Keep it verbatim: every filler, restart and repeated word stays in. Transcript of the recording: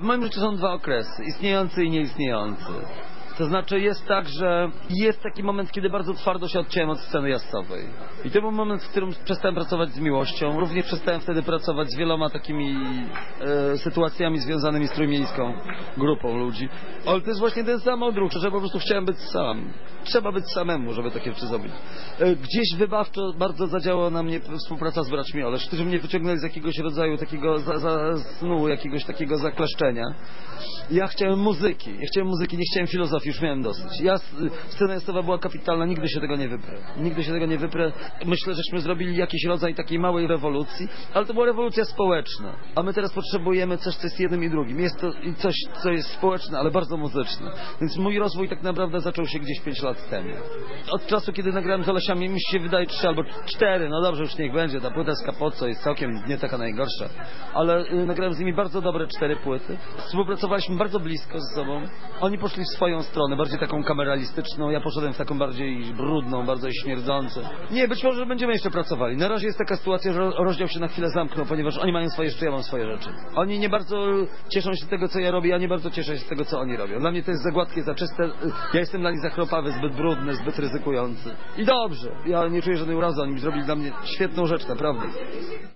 W moim życiu są dwa okresy, istniejący i nieistniejący. To znaczy jest tak, że jest taki moment, kiedy bardzo twardo się odciąłem od sceny jazzowej. I to był moment, w którym przestałem pracować z miłością. Również przestałem wtedy pracować z wieloma takimi e, sytuacjami związanymi z trójmiejską grupą ludzi. Ale to jest właśnie ten sam odruch, że po prostu chciałem być sam. Trzeba być samemu, żeby takie rzeczy zrobić. E, gdzieś wybawczo bardzo zadziałała na mnie współpraca z braćmi Olesz, którzy mnie wyciągnęli z jakiegoś rodzaju takiego za, za snu, jakiegoś takiego zakleszczenia. Ja chciałem muzyki. Ja chciałem muzyki, nie chciałem filozofii. Już miałem dosyć. Ja, scena jazzowa była kapitalna, nigdy się tego nie wyprę. Nigdy się tego nie wyprę. Myślę, żeśmy zrobili jakiś rodzaj takiej małej rewolucji, ale to była rewolucja społeczna. A my teraz potrzebujemy coś, co jest jednym i drugim. Jest to coś, co jest społeczne, ale bardzo muzyczne. Więc mój rozwój tak naprawdę zaczął się gdzieś pięć lat temu. Od czasu, kiedy nagrałem z Olesiami, mi się wydaje trzy albo cztery, no dobrze, już niech będzie. Ta płyta z Capozzo jest całkiem nie taka najgorsza. Ale y, nagrałem z nimi bardzo dobre cztery płyty. Współpracowaliśmy bardzo blisko ze sobą. Oni poszli w swoją stronę, bardziej taką kameralistyczną, ja poszedłem w taką bardziej brudną, bardziej śmierdzącą. Nie, być może będziemy jeszcze pracowali. Na razie jest taka sytuacja, że rozdział się na chwilę zamknął, ponieważ oni mają swoje rzeczy, ja mam swoje rzeczy. Oni nie bardzo cieszą się z tego, co ja robię, ja nie bardzo cieszę się z tego, co oni robią. Dla mnie to jest za gładkie, za czyste. Ja jestem dla nich za chropawy, zbyt brudny, zbyt ryzykujący. I dobrze, ja nie czuję żadnej urazy, oni zrobili dla mnie świetną rzecz, naprawdę.